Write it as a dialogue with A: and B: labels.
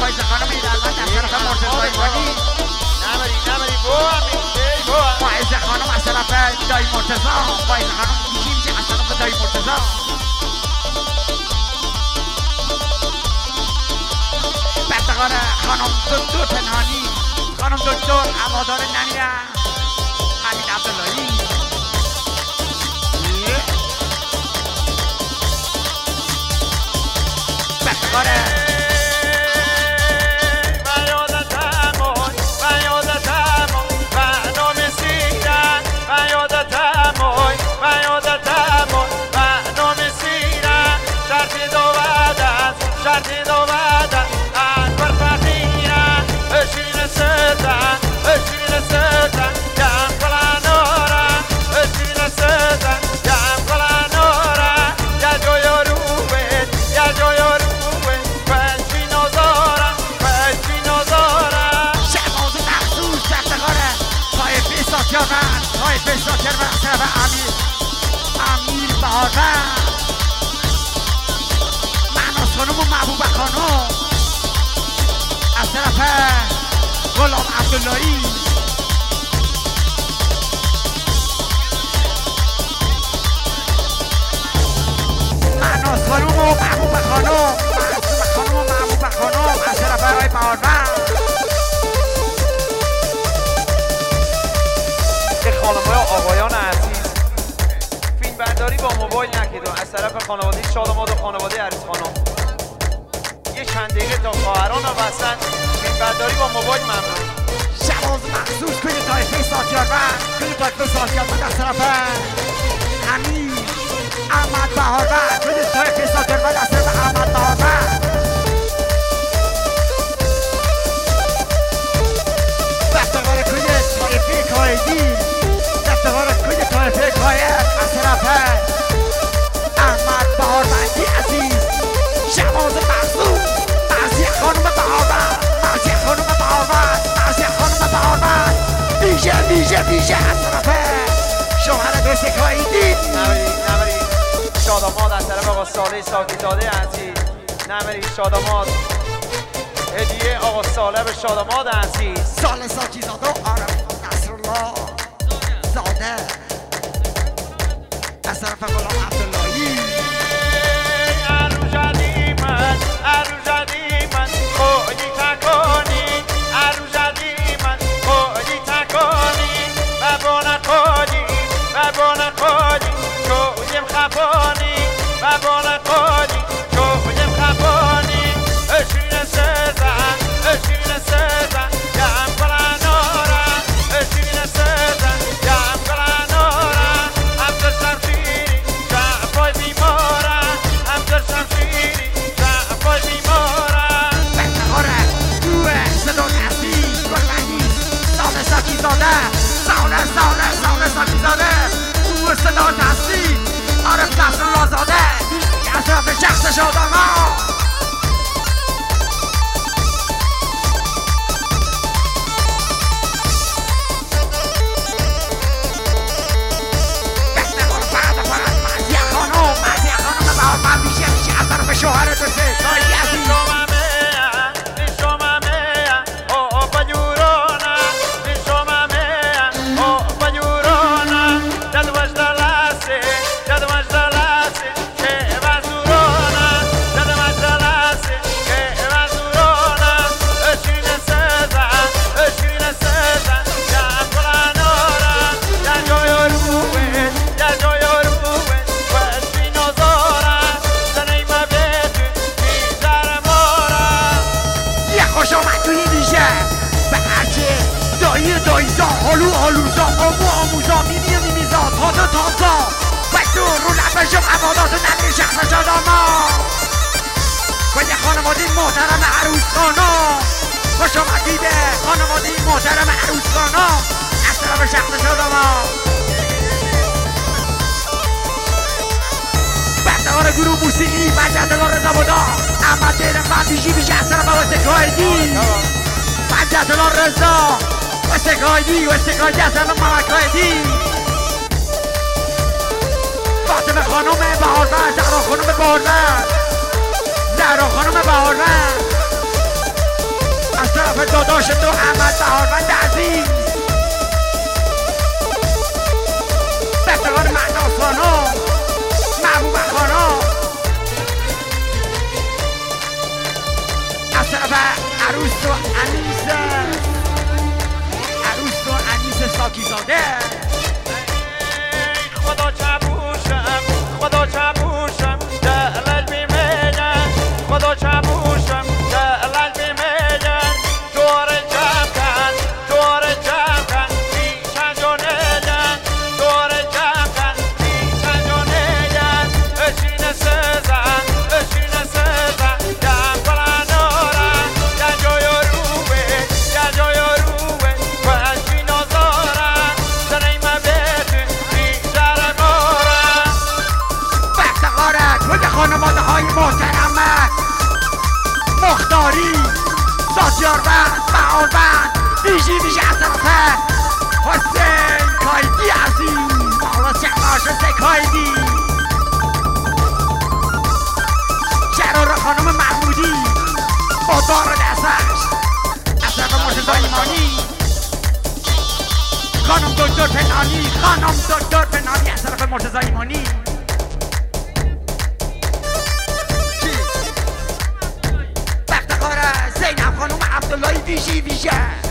A: فایز خانم ایرالمند از طرف مرتضی ایمانی
B: نبری بو
A: فایز خانم از طرف دایی مرتضی فایز خانم میشه از طرف دایی مرتضی بردقار خانم دکتر پنهانی خانم دکتر هوادار ننیه حمید عبداللهی بردقار امیر بهارور معناس خانم و محبوبه خانم از طرف غلام عبداللهی معناس خانم و محبوبه خانم از طرف آقای بهارور
B: خانم‌های و آقایان عزیز فیلم برداری با موبایل نکید و از طرف خانواده شاداماد و خانواده عریس خانم یه چند دقیقه تا خواهران و وسط فیلم برداری با موبایل ممنون
A: شواز مخصوص توی طایفه ساتیاربند از طرف امیر احمد بهارور توی طایفه ساتیاربند از طرف احمد بهارور دفتقار توی طایفه کایدی دفتقار توی طایفه کاید از طرف احمد بهاروردی عزیز شواز مخصوص مرزی خانم بهارور ویژه از طرف شوهر دوست کایدی
B: نبری شاداماد از طرف آقا صالح ساکیزاده عزیز نبری شاداماد هدیه آقا صالح به شاداماد عزیز
A: صالح ساکیزاده و عارف نصرالله زاده از طرف غلام عبداللهی ساله ساکیزاده او صدا دستی عارف نصرالله زاده از طرف شخص شاداماد مرزی خانم بهارور میشه از طرف شوهر دوسته کایدی عزیز هلوزا آموزا میمیزا تازا بکتور رو لبشم عبادات نمی شخص شاداماد و یه خانواده محترم عروس خانم خوش آمدیده خانواده محترم عروس خانم از طرف شخص شاداماد بردهار گروه موسیقی مجدلا رضا بودا احمد دیرم بیشه از طرف واسه کایدی مجدلا رضا وستگاهی از طرف محمد کایدی فاطمه خانم بهارور زهرا خانم بهارور طرف داداش تو احمد بهاروند عزیز به افتخار مهناز خانم محبوبه خانم از طرف عروس و انیس ساکی زاده
B: خدا چبوشم دلت بیمیگن خدا چبوشم دلت بیمیگن دور جمع کن بیچن جانیگن دور جمع کن بیچن جانیگن اشین سزن دم کلانورن یا جای روه و اشین آزارن زنیم بیتون بیشتر مورن
A: به افتخارت و خانواده های محترمت مختاری سازیاربند بهاروند ویژه از طرف حسین کایدی عزیز بالا شهرهاش حسین کایدی شهرار خانم محمودی با دار دستش از طرف مرتضی ایمانی خانم دکتر پنهانی از طرف مرتضی ایمانی به افتخار زینب خانم عبداللهی ویژه